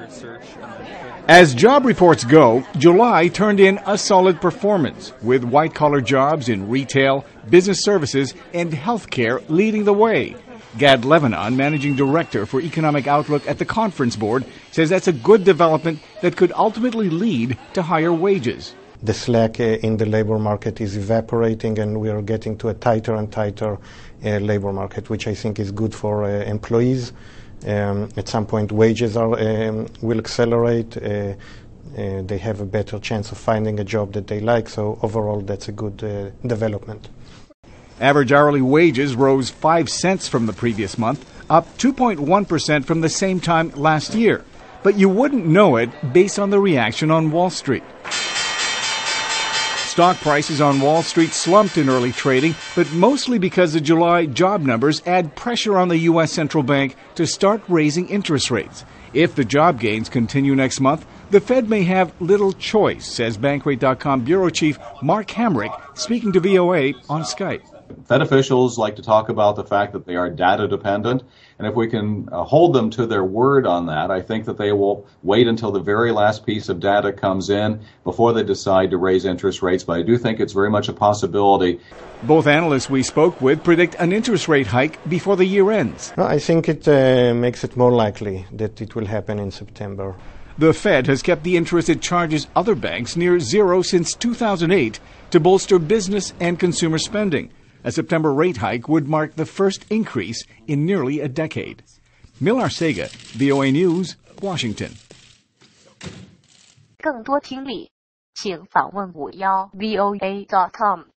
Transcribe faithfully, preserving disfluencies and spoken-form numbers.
As job reports go, July turned in a solid performance, with white-collar jobs in retail, business services, and healthcare leading the way. Gad Lebanon, Managing Director for Economic Outlook at the Conference Board, says that's a good development that could ultimately lead to higher wages. The slack uh, in the labor market is evaporating, and we are getting to a tighter and tighter uh, labor market, which I think is good for uh, employees. Um, at some point, wages are, um, will accelerate. Uh, uh, they have a better chance of finding a job that they like. So overall, that's a good uh, development. Average hourly wages rose five cents from the previous month, up two point one percent from the same time last year. But you wouldn't know it based on the reaction on Wall Street. Stock prices on Wall Street slumped in early trading, but mostly because the July job numbers add pressure on the U S central bank to start raising interest rates. If the job gains continue next month, the Fed may have little choice, says Bankrate dot com Bureau Chief Mark Hamrick, speaking to V O A on Skype. Fed officials like to talk about the fact that they are data dependent, and if we can uh, hold them to their word on that, I think that they will wait until the very last piece of data comes in before they decide to raise interest rates, but I do think it's very much a possibility. Both analysts we spoke with predict an interest rate hike before the year ends. No, I think it uh, makes it more likely that it will happen in September. The Fed has kept the interest it charges other banks near zero since two thousand eight to bolster business and consumer spending. A September rate hike would mark the first increase in nearly a decade. Millar Sega, V O A News, Washington. 更多听力，请访问五幺 V O A dot com。